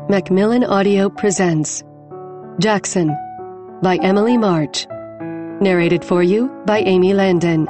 Macmillan Audio presents Jackson by Emily March. Narrated for you by Amy Landon.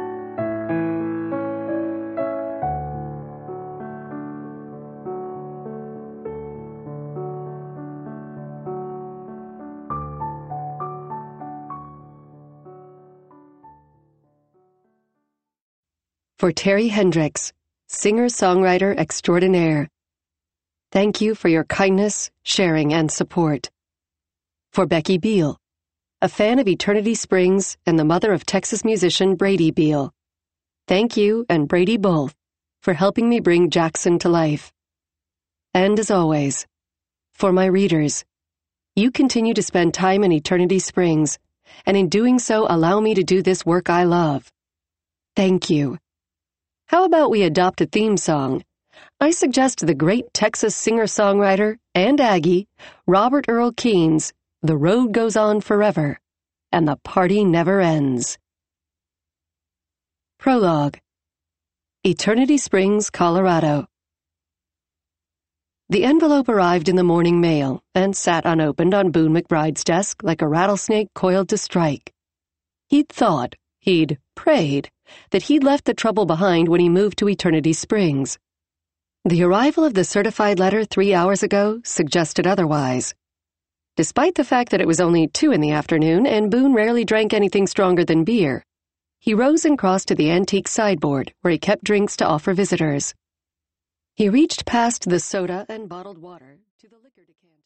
For Terry Hendricks, singer-songwriter extraordinaire. Thank you for your kindness, sharing, and support. For Becky Beal, a fan of Eternity Springs and the mother of Texas musician Brady Beal. Thank you, and Brady both, for helping me bring Jackson to life. And as always, for my readers, you continue to spend time in Eternity Springs, and in doing so allow me to do this work I love. Thank you. How about we adopt a theme song? I suggest the great Texas singer-songwriter and Aggie, Robert Earl Keen's The Road Goes On Forever, and the Party Never Ends. Prologue. Eternity Springs, Colorado. The envelope arrived in the morning mail and sat unopened on Boone McBride's desk like a rattlesnake coiled to strike. He'd prayed, that he'd left the trouble behind when he moved to Eternity Springs. The arrival of the certified letter 3 hours ago suggested otherwise. Despite the fact that it was only 2 in the afternoon and Boone rarely drank anything stronger than beer, he rose and crossed to the antique sideboard where he kept drinks to offer visitors. He reached past the soda and bottled water to the liquor decanter.